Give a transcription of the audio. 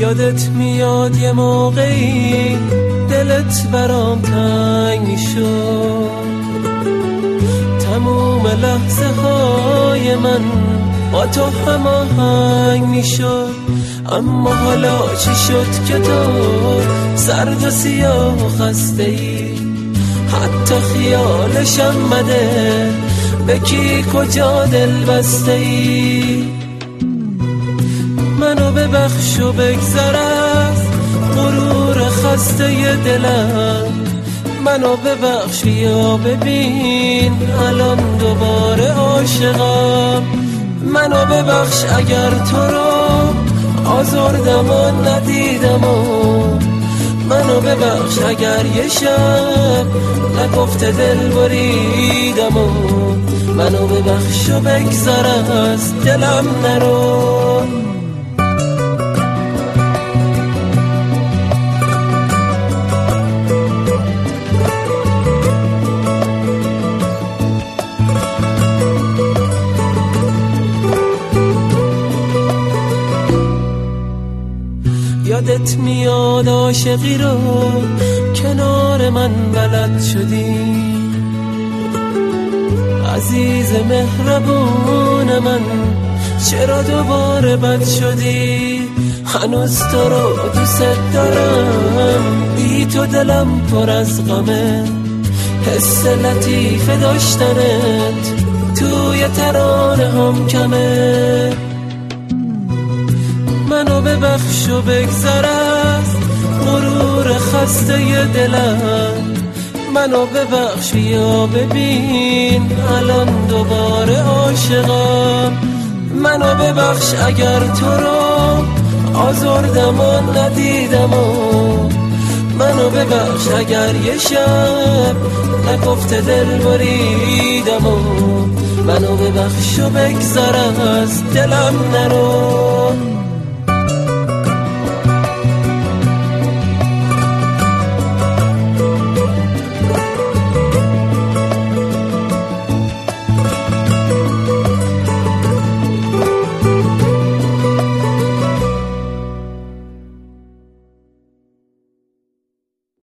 یادت میاد یه موقعی دلت برام تنگ میشد، تموم لحظه های من با تو هماهنگ میشد. اما حالا چی شد که تو سرد و سیاه و خسته ای؟ حتی خیالشم مده به کی کجا دل بسته ای؟ منو ببخش و بگذر از غرور خسته دلم، منو ببخش یا ببین الان دوباره عاشقم. منو ببخش اگر تو رو آزردم و ندیدم و منو ببخش اگر یه شب نگفته دل بریدم و منو ببخش و بگذر از دلم نرو. یادت میاد عاشقی رو کنار من بلد شدی، عزیز مهربون من چرا دوباره بد شدی؟ هنوز تو رو دوست دارم، بی تو دلم پر از غمه، حس لطیف داشتنت توی ترانه هم کمه. منو ببخش و بگذر از غرور خسته دلم، منو ببخش یا ببین الان دوباره عاشقم. منو ببخش اگر تو رو آزردم و ندیدم و منو ببخش اگر یه شب نگفته دل بریدم و منو ببخش و بگذر از دلم نرو.